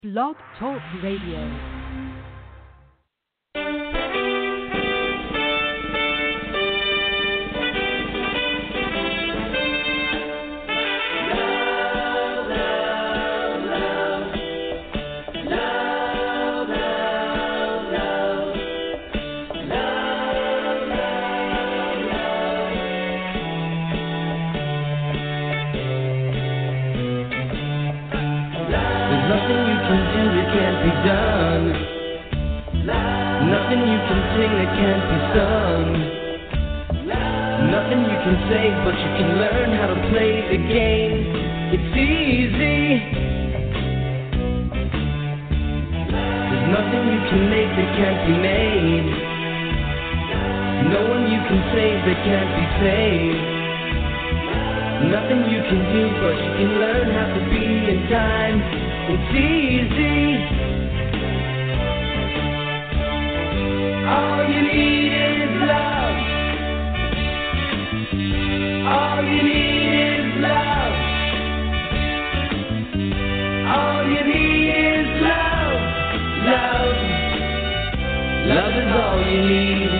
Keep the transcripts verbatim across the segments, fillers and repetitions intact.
Blog Talk Radio. Nothing you can sing that can't be sung. Nothing you can say, but you can learn how to play the game. It's easy. There's nothing you can make that can't be made. No one you can save that can't be saved. Nothing you can do, but you can learn how to be in time. It's easy. All you need is love. All you need is love. All you need is love. Love. Love is all you need.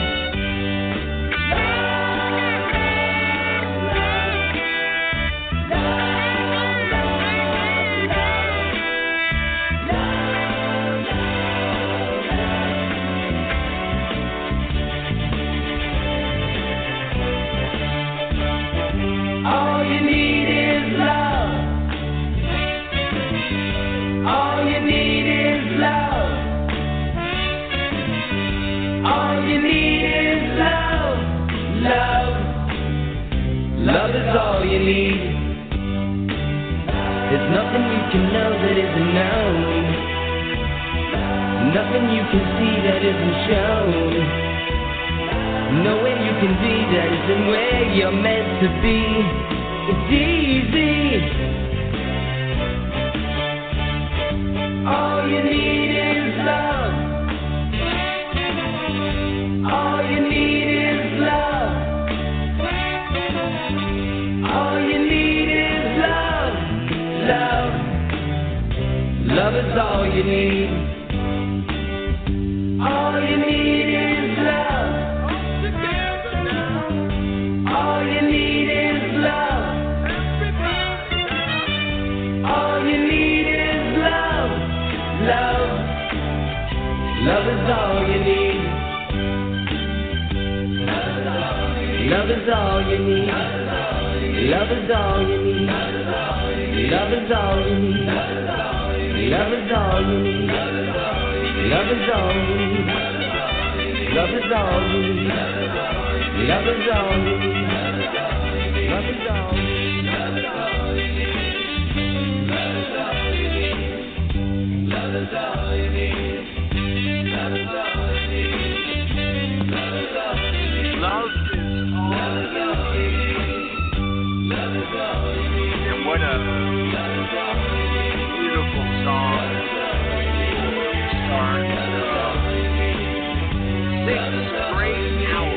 Love is all you need. There's nothing you can know that isn't known. Nothing you can see that isn't shown. No way you can be that isn't where you're meant to be. It's easy. All you need is love. All you need is love. All you need is love, love. Love is all you need. All you need is love. All you need is love. All you need is love, love. Love is all you need. Love is all you need. Love is all you need. Love is all you need. Love is all you need. Love is all you need. Love is all you need. Love is all you need. Love is all you need. Love is all you need. Love is all you need. Love is all you need. Love is all you need. And what a beautiful song to start six straight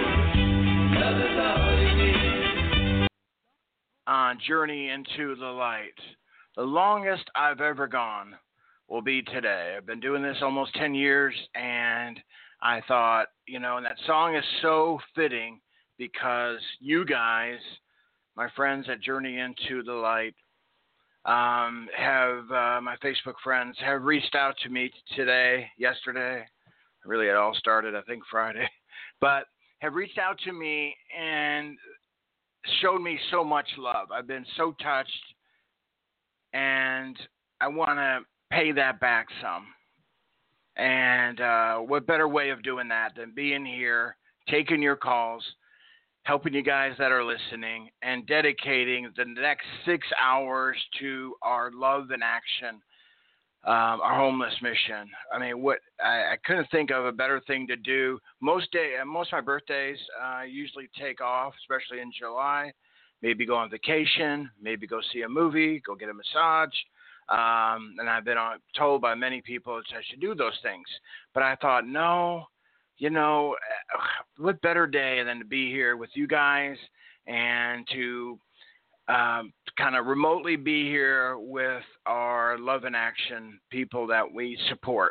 hours on Journey into the Light. The longest I've ever gone will be today. I've been doing this almost ten years, and I thought, you know, and that song is so fitting because you guys, my friends at Journey into the Light, um, have, uh, my Facebook friends have reached out to me today, yesterday. Really, it all started, I think, Friday. But have reached out to me and showed me so much love. I've been so touched, and I want to pay that back some. And uh, what better way of doing that than being here, taking your calls, helping you guys that are listening, and dedicating the next six hours to our love in action, um, our homeless mission. I mean, what I, I couldn't think of a better thing to do. Most day, most of my birthdays uh, usually take off, especially in July. Maybe go on vacation, maybe go see a movie, go get a massage. Um, and I've been on, told by many people that I should do those things. But I thought, no. You know, what better day than to be here with you guys and to um, kind of remotely be here with our Love in Action people that we support.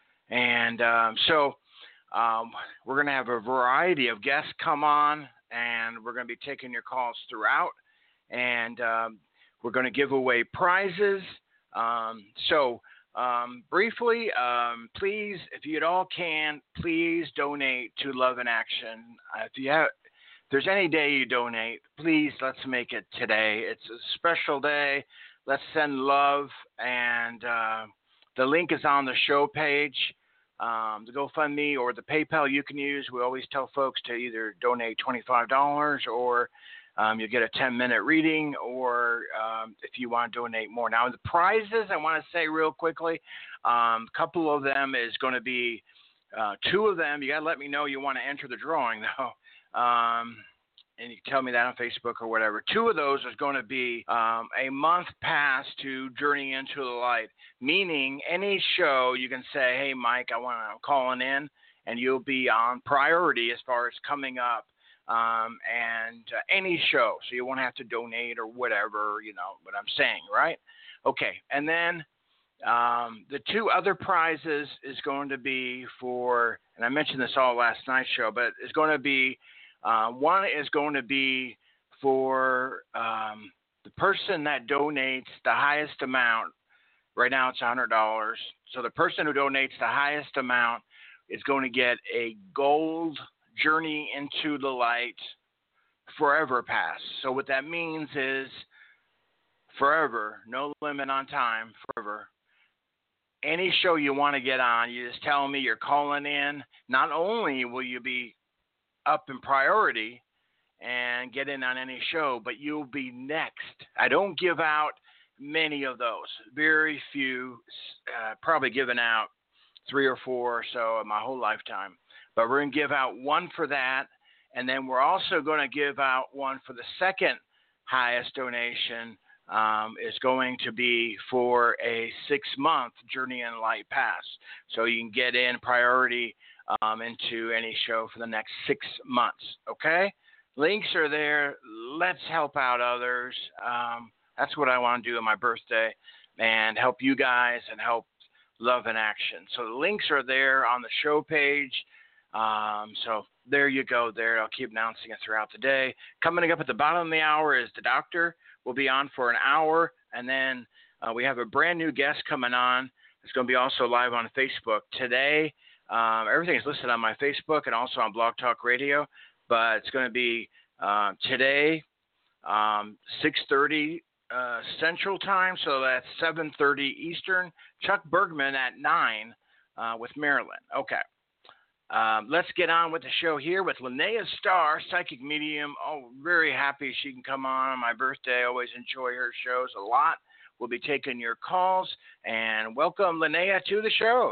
And um, so um, we're going to have a variety of guests come on, and we're going to be taking your calls throughout. And um, we're going to give away prizes. Um, so um, briefly, um, please, if you at all can, please donate to Love in Action. Uh, if you have, if there's any day you donate, please let's make it today. It's a special day. Let's send love, and uh, the link is on the show page. Um, the GoFundMe or the PayPal you can use. We always tell folks to either donate twenty-five dollars or um, you get a ten-minute reading, or um, if you want to donate more. Now, the prizes, I want to say real quickly, um, a couple of them is going to be uh, two of them. You got to let me know you want to enter the drawing, though. Um, and you can tell me that on Facebook or whatever. Two of those is going to be um, a month pass to Journey into the Light, meaning any show you can say, hey, Mike, I want to, I'm calling in, and you'll be on priority as far as coming up. Um, and uh, any show, so you won't have to donate or whatever, you know what I'm saying, right? Okay, and then um, the two other prizes is going to be for, and I mentioned this all last night's show, but it's going to be, uh, one is going to be for um, the person that donates the highest amount. Right now it's one hundred dollars. So the person who donates the highest amount is going to get a gold Journey into the Light Forever Pass. So what that means is forever, no limit on time, forever. Any show you want to get on, you just tell me you're calling in. Not only will you be up in priority and get in on any show, but you'll be next. I don't give out many of those, very few, uh, probably given out three or four or so in my whole lifetime. But we're going to give out one for that, and then we're also going to give out one for the second highest donation. Um, is going to be for a six-month Journey in Light Pass. So you can get in priority um, into any show for the next six months, okay? Links are there. Let's help out others. Um, that's what I want to do on my birthday, and help you guys and help Love in Action. So the links are there on the show page. Um, so there you go there. I'll keep announcing it throughout the day. Coming up at the bottom of the hour is the doctor. We'll be on for an hour, and then uh, we have a brand new guest coming on. It's going to be also live on Facebook today. Um, everything is listed on my Facebook and also on Blog Talk Radio, but it's going to be uh, today, um, six thirty uh, Central Time, so that's seven thirty Eastern. Chuck Bergman at nine uh, with Marilyn. Okay. Um, let's get on with the show here with Linnea Starr, psychic medium. Oh, very happy she can come on on my birthday. Always enjoy her shows a lot. We'll be taking your calls, and welcome, Linnea, to the show.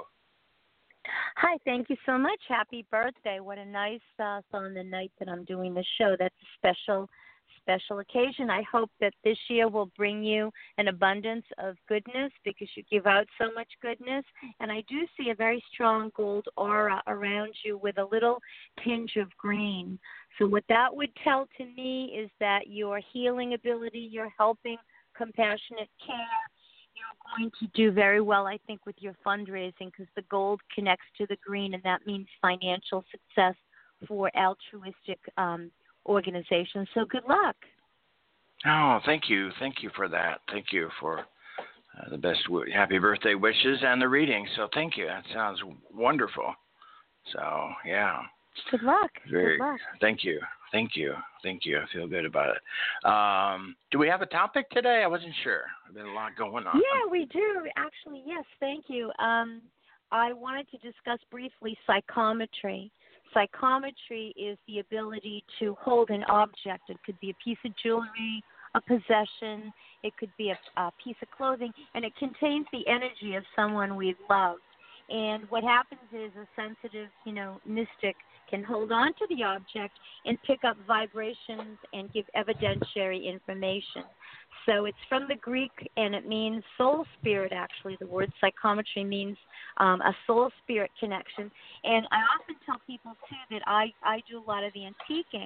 Hi, thank you so much. Happy birthday. What a nice uh, on the night that I'm doing the show. That's a special special occasion. I hope that this year will bring you an abundance of goodness, because you give out so much goodness. And I do see a very strong gold aura around you with a little tinge of green. So what that would tell to me is that your healing ability, your helping, compassionate care, you're going to do very well, I think, with your fundraising, because the gold connects to the green, and that means financial success for altruistic um organization. So good luck. Oh, thank you. Thank you for that. Thank you for uh, the best w- happy birthday wishes and the reading. So thank you. That sounds wonderful. So, yeah. Good luck. Very, good luck. Thank you. Thank you. Thank you. I feel good about it. Um, do we have a topic today? I wasn't sure. There's been a lot going on. Yeah, we do. Actually, yes. Thank you. Um, I wanted to discuss briefly psychometry. Psychometry is the ability to hold an object. It could be a piece of jewelry, a possession. It could be a, a piece of clothing, and it contains the energy of someone we've loved. And what happens is a sensitive, you know, mystic can hold on to the object and pick up vibrations and give evidentiary information. So it's from the Greek, and it means soul spirit, actually. The word psychometry means um, a soul spirit connection. And I often tell people, too, that I, I do a lot of the antiquing.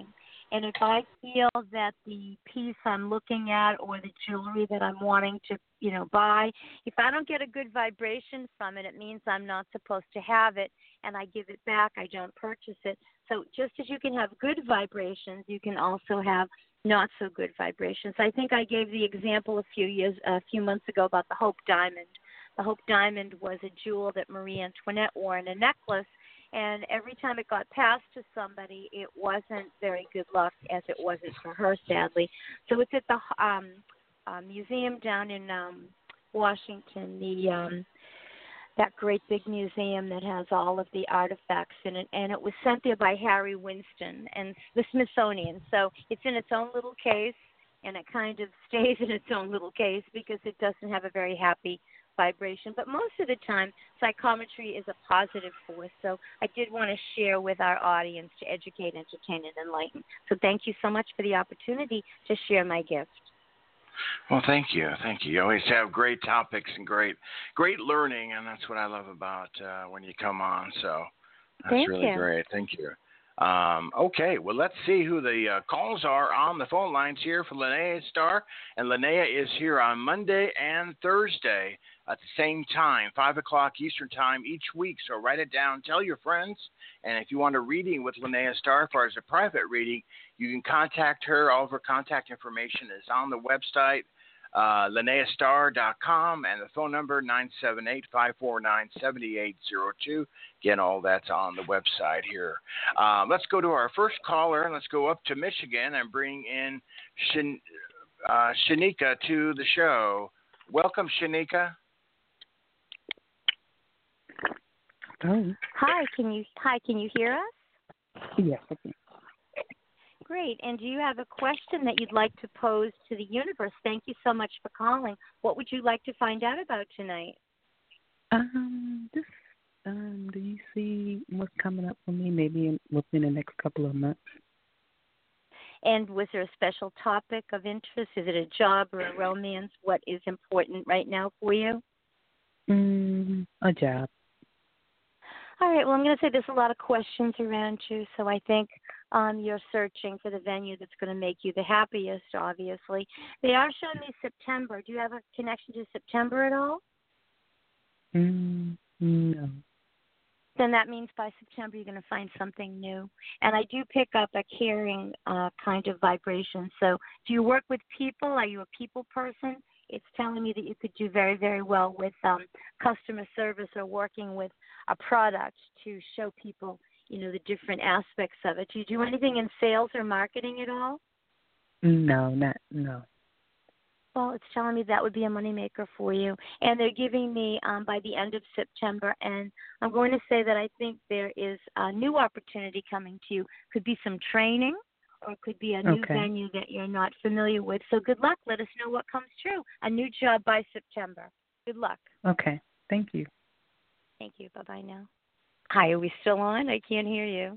And if I feel that the piece I'm looking at or the jewelry that I'm wanting to, you know, buy, if I don't get a good vibration from it, it means I'm not supposed to have it, and I give it back. I don't purchase it. So just as you can have good vibrations, you can also have not so good vibrations. I think I gave the example a few years, a few months ago about the Hope Diamond. The Hope Diamond was a jewel that Marie Antoinette wore in a necklace, and every time it got passed to somebody, it wasn't very good luck, as it wasn't for her, sadly. So it's at the um, uh, museum down in um, Washington, the um, that great big museum that has all of the artifacts in it, and it was sent there by Harry Winston and the Smithsonian. So it's in its own little case, and it kind of stays in its own little case because it doesn't have a very happy vibration. But most of the time, psychometry is a positive force. So I did want to share with our audience to educate, entertain, and enlighten. So thank you so much for the opportunity to share my gift. Well, thank you. Thank you. You always have great topics and great great learning, and that's what I love about uh, when you come on. So that's thank really you. great. Thank you. Um, okay, well, let's see who the uh, calls are on the phone lines here for Linnea Starr. And Linnea is here on Monday and Thursday at the same time, five o'clock Eastern Time each week. So write it down, tell your friends. And if you want a reading with Linnea Starr, as far as a private reading, you can contact her. All of her contact information is on the website, uh, Linnea Starr dot com, and the phone number nine seven eight, five four nine, seven eight zero two. Again, all that's on the website here. Um, let's go to our first caller, and let's go up to Michigan and bring in Shan- uh, Shanika to the show. Welcome, Shanika. Oh. Hi, can you hi, can you hear us? Yes, I can. Great. And do you have a question that you'd like to pose to the universe? Thank you so much for calling. What would you like to find out about tonight? Um, just um, do you see what's coming up for me maybe in, within the next couple of months? And was there a special topic of interest? Is it a job or a romance? What is important right now for you? Mm, a job. All right. Well, I'm going to say there's a lot of questions around you, so I think um, you're searching for the venue that's going to make you the happiest, obviously. They are showing me September. Do you have a connection to September at all? Mm, no. Then that means by September you're going to find something new. And I do pick up a caring uh, kind of vibration. So do you work with people? Are you a people person? It's telling me that you could do very, very well with um, customer service or working with a product to show people, you know, the different aspects of it. Do you do anything in sales or marketing at all? No, not, no. Well, it's telling me that would be a moneymaker for you. And they're giving me um, by the end of September. And I'm going to say that I think there is a new opportunity coming to you. Could be some training or it could be a new okay. venue that you're not familiar with. So good luck. Let us know what comes true. A new job by September. Good luck. Okay. Thank you. Thank you. Bye-bye now. Hi, are we still on? I can't hear you.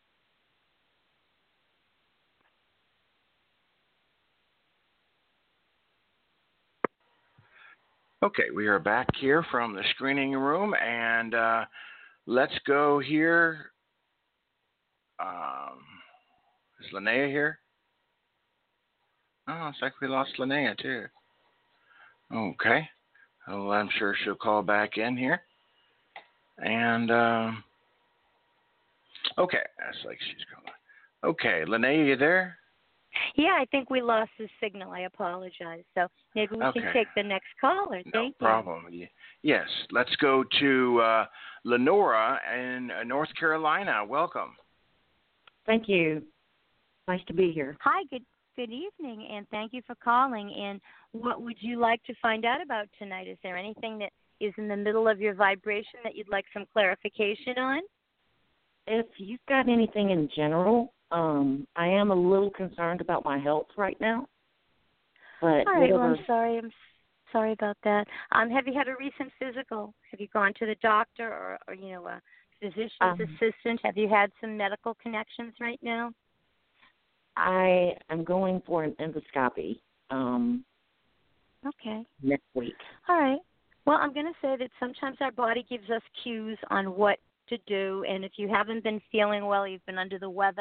Okay, we are back here from the screening room, and uh, let's go here. Um, is Linnea here? Oh, it's like we lost Linnea, too. Okay. Well, I'm sure she'll call back in here. And, um, okay, that's like she's calling. Okay, Linnea, you there? Yeah, I think we lost the signal. I apologize. So maybe we okay. can take the next caller. No Thank problem. You. Yes, let's go to uh, Lenora in uh, North Carolina. Welcome. Thank you. Nice to be here. Hi, good good evening, and thank you for calling. And what would you like to find out about tonight? Is there anything that is in the middle of your vibration that you'd like some clarification on? If you've got anything in general, um, I am a little concerned about my health right now. But All right, whatever. well, I'm sorry. I'm sorry about that. Um, have you had a recent physical? Have you gone to the doctor or, or you know, a physician's um, assistant? Have you had some medical connections right now? I am going for an endoscopy um, Okay. next week. All right. Well, I'm going to say that sometimes our body gives us cues on what to do, and if you haven't been feeling well, you've been under the weather,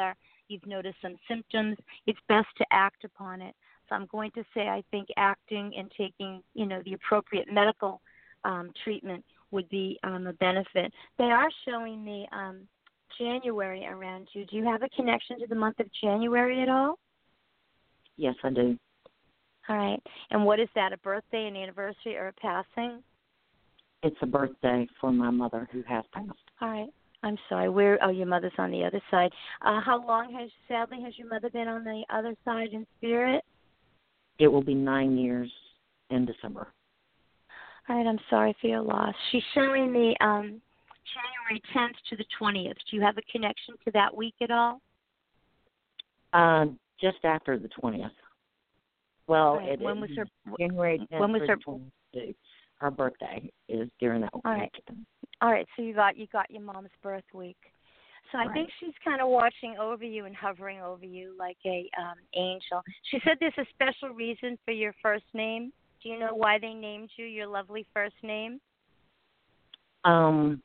you've noticed some symptoms, it's best to act upon it. So I'm going to say I think acting and taking, you know, the appropriate medical um, treatment would be um, a benefit. They are showing me um, January around you. Do you have a connection to the month of January at all? Yes, I do. All right. And what is that, a birthday, an anniversary, or a passing? It's a birthday for my mother who has passed. All right. I'm sorry. Where? Oh, your mother's on the other side. Uh, how long has, sadly, has your mother been on the other side in spirit? It will be nine years in December. All right. I'm sorry for your loss. She's showing me um, January tenth to the twentieth. Do you have a connection to that week at all? Uh, just after the twentieth. Well, Right. it When is was her? January tenth When was her? twentieth. Her birthday is during that week. All right. All right. So you got you got your mom's birth week. So I Right. think she's kind of watching over you and hovering over you like a um, angel. She said there's a special reason for your first name. Do you know why they named you your lovely first name? Um,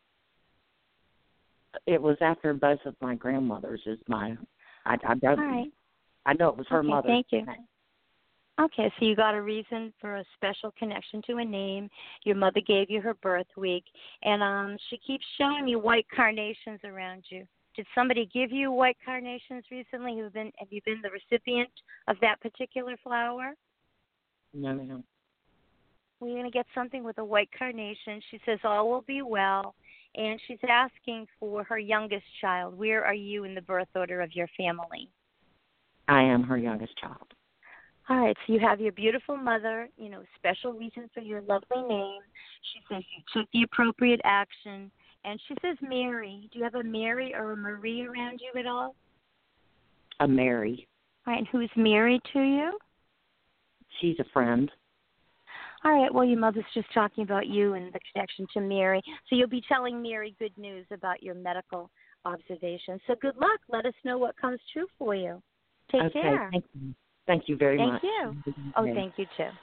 it was after both of my grandmothers. Is my, I, I don't, All right. I know it was her Okay, mother. thank you. Okay, so you got a reason for a special connection to a name. Your mother gave you her birth week, and um, she keeps showing me white carnations around you. Did somebody give you white carnations recently? Have been have you been the recipient of that particular flower? No, ma'am. We're going to get something with a white carnation. She says all will be well, and she's asking for her youngest child. Where are you in the birth order of your family? I am her youngest child. All right, so you have your beautiful mother, you know, special reason for your lovely name. She says you took the appropriate action. And she says Mary. Do you have a Mary or a Marie around you at all? A Mary. All right, and who's married to you? She's a friend. All right, well, your mother's just talking about you and the connection to Mary. So you'll be telling Mary good news about your medical observations. So good luck. Let us know what comes true for you. Take okay, care. Thank you. Thank you very thank much. you. Oh, thank you, too.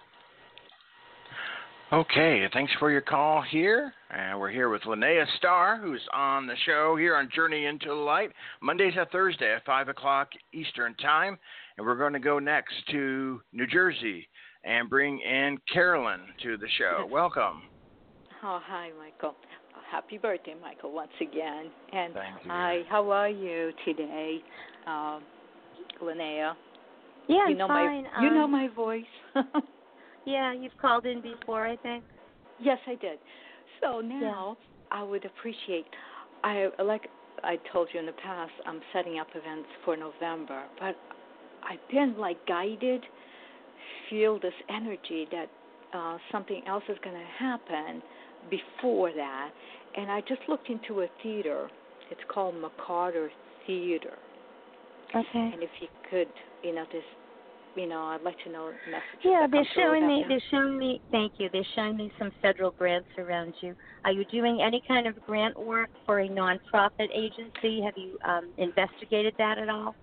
Okay, thanks for your call here. And we're here with Linnea Starr, who's on the show here on Journey into the Light, Mondays and Thursday at five o'clock Eastern Time. And we're going to go next to New Jersey and bring in Carolyn to the show. Yes. Welcome. Oh, hi, Michael. Happy birthday, Michael, once again. And Thank you. hi, how are you today, um, Linnea? Yeah, you I'm know fine. My, you um, know my voice. Yeah, you've called in before, I think. Yes, I did. So now yeah. I would appreciate, I like I told you in the past, I'm setting up events for November, but I've been like guided, feel this energy that uh, something else is going to happen before that. And I just looked into a theater. It's called McCarter Theater. Okay. And if you could, you know, this, you know, I'd like to know messages. Yeah, that they're come through showing about me. that. They're showing me. Thank you. They're showing me some federal grants around you. Are you doing any kind of grant work for a nonprofit agency? Have you um, investigated that at all?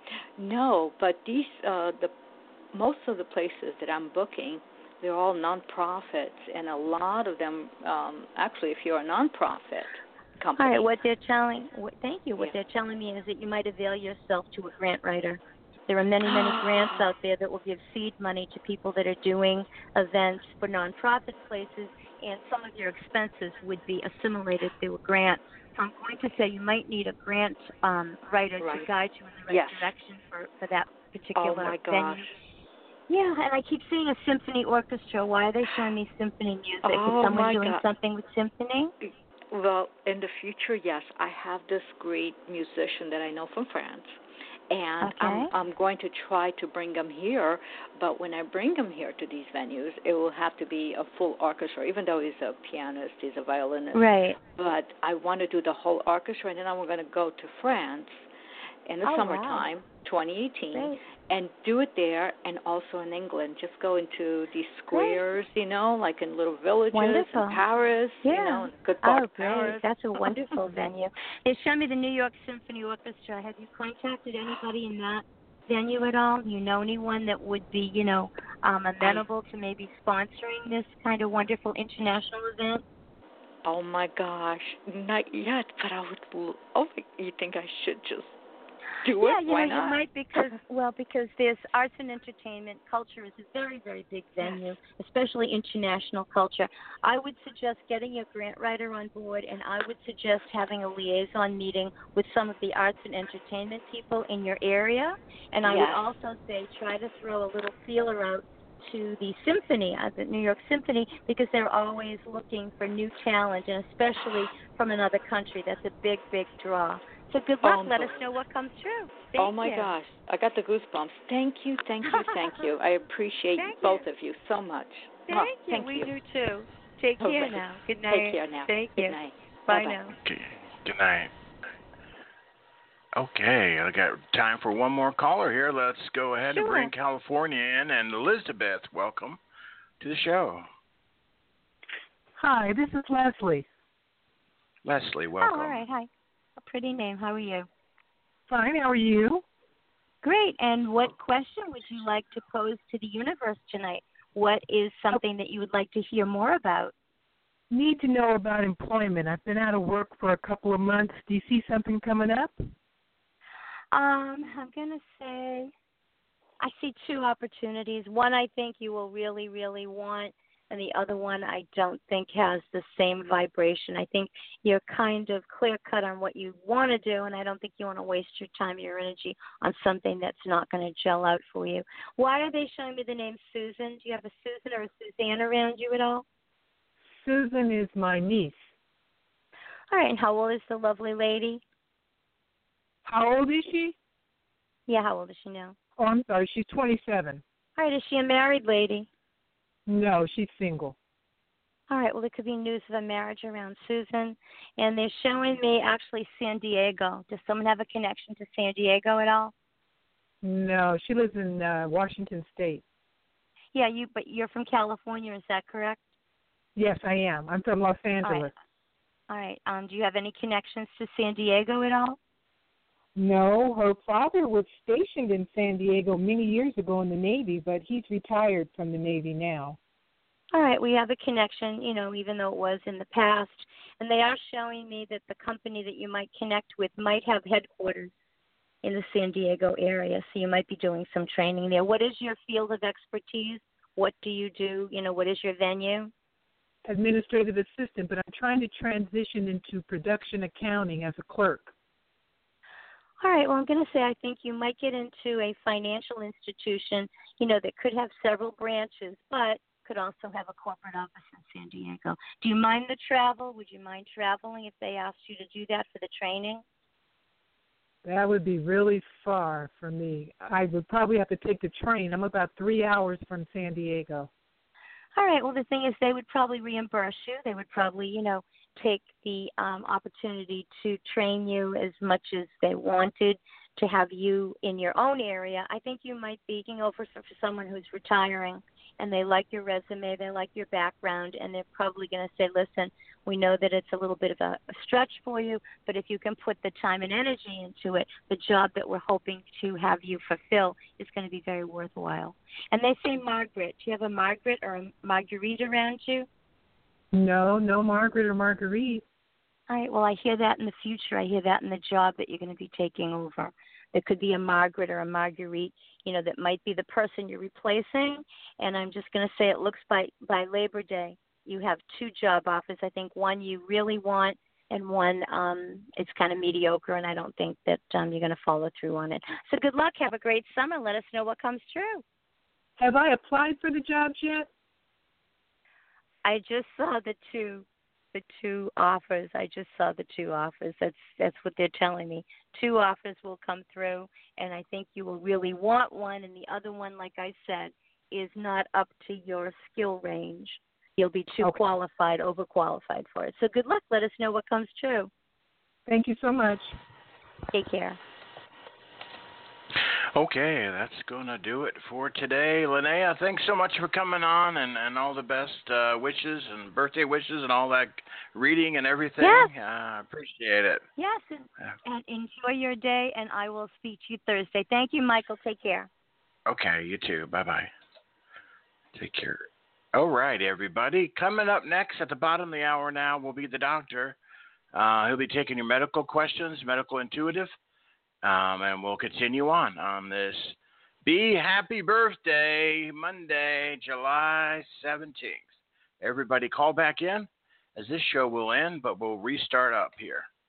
No, but these uh, the most of the places that I'm booking, they're all nonprofits, and a lot of them, um, actually, if you're a nonprofit company. All right. What they're telling. What, thank you. What Yeah. they're telling me is that you might avail yourself to a grant writer. There are many, many grants out there that will give seed money to people that are doing events for nonprofit places, and some of your expenses would be assimilated through a grant. So I'm going to say you might need a grant um, writer Right. to guide you in the right Yes. direction for, for that particular Oh my venue. gosh. Yeah, and I keep seeing a symphony orchestra. Why are they showing me symphony music? Oh, Is someone my doing God. something with symphony? Well, in the future, yes, I have this great musician that I know from France. And Okay. I'm, I'm going to try to bring them here, but when I bring them here to these venues, it will have to be a full orchestra, even though he's a pianist, he's a violinist. Right. But I want to do the whole orchestra, and then I'm going to go to France in the Oh, wow. summertime, twenty eighteen, Great. and do it there, and also in England. Just go into these squares, you know, like in little villages Wonderful. in Paris, Yeah. you know, good part Oh, of great. Paris. That's a wonderful venue. They showed me the New York Symphony Orchestra. Have you contacted anybody in that venue at all? Do you know anyone that would be, you know, um, amenable to maybe sponsoring this kind of wonderful international event? Oh, my gosh. Not yet, but I would, oh, you think I should just do Yeah, it. you Why know, not? you might because well, because there's arts and entertainment culture is a very, very big venue, especially international culture. I would suggest getting your grant writer on board, and I would suggest having a liaison meeting with some of the arts and entertainment people in your area. And I Yes. would also say try to throw a little feeler out to the symphony, uh, the New York Symphony, because they're always looking for new talent, and especially from another country. That's a big, big draw. So good luck. Oh, Let us know what comes true. Thank oh my you. gosh, I got the goosebumps. Thank you, thank you, thank you. I appreciate Thank both you. of you so much. Thank Oh, you. thank we you. do too. Take All care right. now. Good night. Take care now. Thank Good you. night. Bye Bye-bye. now. Okay. Good night. Okay, I got time for one more caller here. Let's go ahead Sure. and bring California in. And Elizabeth, welcome to the show. Hi, this is Leslie. Leslie, welcome. Oh, all right. Hi. A pretty name. How are you? Fine, how are you? Great. And what question would you like to pose to the universe tonight? What is something that you would like to hear more about? Need to know about employment. I've been out of work for a couple of months. Do you see something coming up? Um, I'm going to say I see two opportunities. One I think you will really, really want, and the other one I don't think has the same vibration. I think you're kind of clear-cut on what you want to do, and I don't think you want to waste your time, your energy on something that's not going to gel out for you. Why are they showing me the name Susan? Do you have a Susan or a Suzanne around you at all? Susan is my niece. All right, and how old is the lovely lady? How old is she? Yeah, how old is she now? Oh, I'm sorry, she's twenty-seven. All right, is she a married lady? No, she's single. All right, well, there could be news of a marriage around Susan. And they're showing me actually San Diego. Does someone have a connection to San Diego at all? No, she lives in uh, Washington State. Yeah, you. But you're from California, is that correct? Yes, I am. I'm from Los Angeles. All right. All right. Um, do you have any connections to San Diego at all? No, her father was stationed in San Diego many years ago in the Navy, but he's retired from the Navy now. All right, we have a connection, you know, even though it was in the past. And they are showing me that the company that you might connect with might have headquarters in the San Diego area, so you might be doing some training there. What is your field of expertise? What do you do? You know, what is your venue? Administrative assistant, but I'm trying to transition into production accounting as a clerk. All right, well, I'm going to say I think you might get into a financial institution, you know, that could have several branches, but could also have a corporate office in San Diego. Do you mind the travel? Would you mind traveling if they asked you to do that for the training? That would be really far for me. I would probably have to take the train. I'm about three hours from San Diego. All right, well, the thing is they would probably reimburse you. They would probably, you know, take the um, opportunity to train you as much as they wanted to have you in your own area. I think you might be looking over for someone who's retiring, and they like your resume, they like your background, and they're probably going to say, listen, we know that it's a little bit of a, a stretch for you, but if you can put the time and energy into it, the job that we're hoping to have you fulfill is going to be very worthwhile. And they say Margaret. Do you have a Margaret or a Marguerite around you? No, no Margaret or Marguerite. All right, well, I hear that in the future. I hear that in the job that you're going to be taking over. There could be a Margaret or a Marguerite, you know, that might be the person you're replacing. And I'm just going to say it looks by, by Labor Day, you have two job offers. I think one you really want and one um, it's kind of mediocre, and I don't think that um, you're going to follow through on it. So good luck. Have a great summer. Let us know what comes true. Have I applied for the jobs yet? I just saw the two, the two offers. I just saw the two offers. That's that's what they're telling me. Two offers will come through, and I think you will really want one. And the other one, like I said, is not up to your skill range. You'll be too okay. qualified, overqualified for it. So good luck. Let us know what comes true. Thank you so much. Take care. Okay, that's going to do it for today. Linnea, thanks so much for coming on, and, and all the best uh, wishes and birthday wishes and all that reading and everything. Yes. I uh, appreciate it. Yes, and, and enjoy your day, and I will speak to you Thursday. Thank you, Michael. Take care. Okay, you too. Bye-bye. Take care. All right, everybody. Coming up next at the bottom of the hour now will be the doctor. Uh, he'll be taking your medical questions, medical intuitive. Um, and we'll continue on on this Be Happy Birthday, Monday, July seventeenth. Everybody call back in as this show will end, but we'll restart up here.